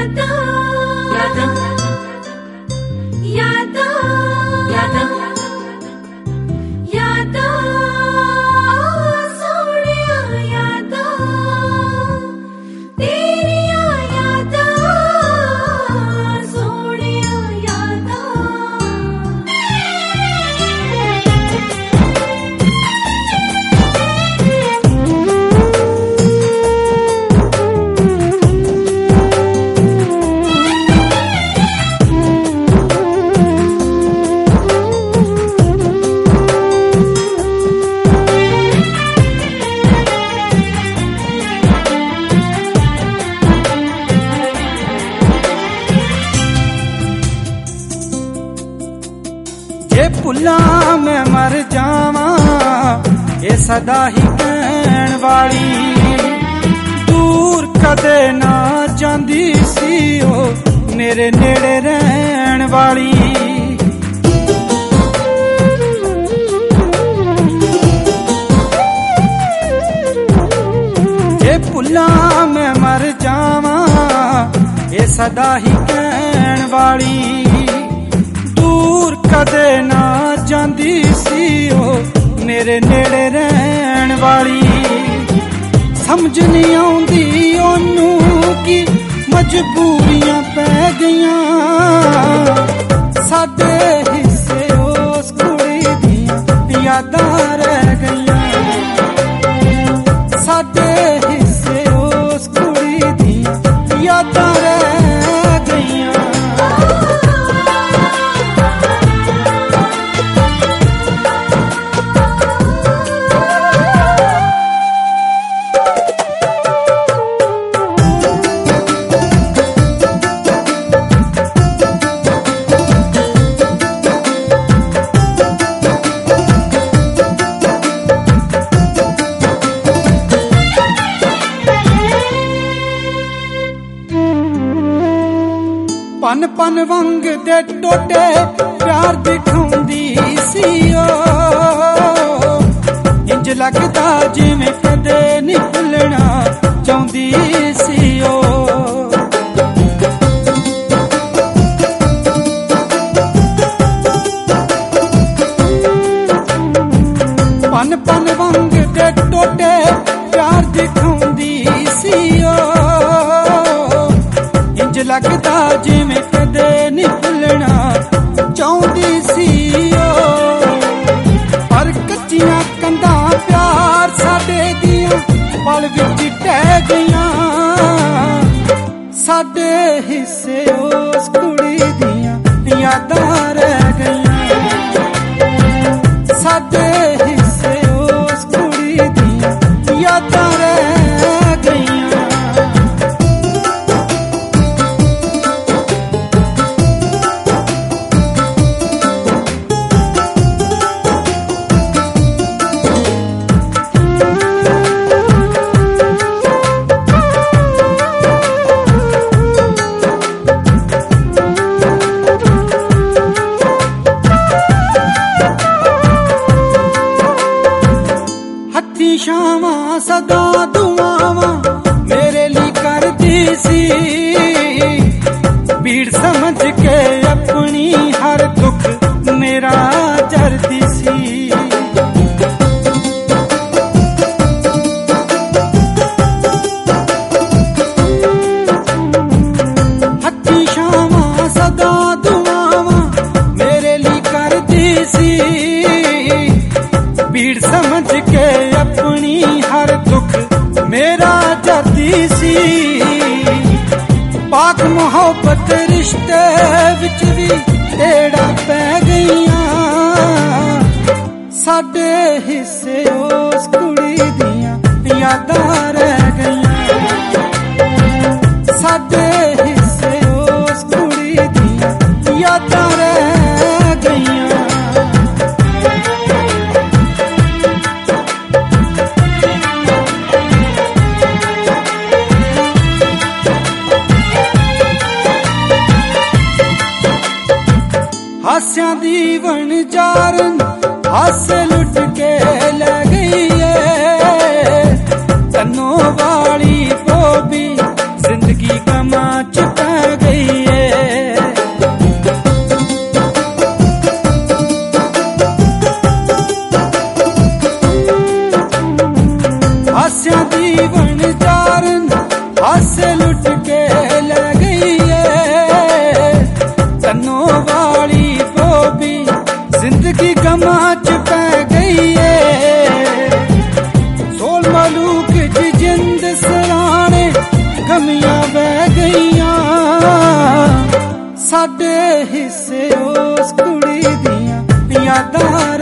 जे भुला मैं मर जावा ये सदा ही कहण वाली दूर कदे ना जांदी सी ओ मेरे नेड़े रहन वाली। जे भुला मैं मर जावा ये सदा ही कहण वाली दूर कदे ना जांदी सी ओ मेरे नेड़े रहन वाली। समझ नहीं आउंदी ओनू की मजबूरियां पै गईयां साडे हिस्से उस कुड़ी दियां यादां रह गईयां साडे हिस्से उस कुड़ी दियां यादां रह गईयां। पन पन वंग दे टोटे प्यार दिखाउंदी सी ओ इंज लगदा जिवें कदे नहीं भुलना चाहुंदी सी ओ। पन पन वंग दे टोटे प्यार दिखाउंदी सी ओ इंज लगदा जिवें कदे नहीं भुलना चाहुंदी सी ओ। पर कच्चियां कंधां प्यार साडे दियां पल विच ढह गईयां साडे हिस्से उस कुड़ी दियां यादां रह गईयां साडे हिस्से उस कुड़ी दियां यादां रह गईयां। शामां सदा दुआवां मेरे लिए करदी सी भीड़ समझ के अपनी हर दुख मेरा जरदी सी। हत्थी शामां सदा दुआवां मेरे लिए करदी सी भीड़ समझ के अपनी हर दुख मेरा जरदी सी। पाक मोहब्बत रिश्ते विच भी टेड़ा पै गईयां साडे हिस्से उस कुड़ी दियां यादां रह गईयां साडे हिस्से उस कुड़ी दियां यादां रह गईयां। हास्यां दी वणजारन हासे लुट के ले गई है तन्नों वाली वो भी जिंदगी गमां च हासे लुट के ले गई है तन्नों वाली बोबी जिंदगी गमा च पै गई है सोल मलूक च जिंद सराने गमियां बह गईयां साडे हिस्से उस कुड़ी दियां यादां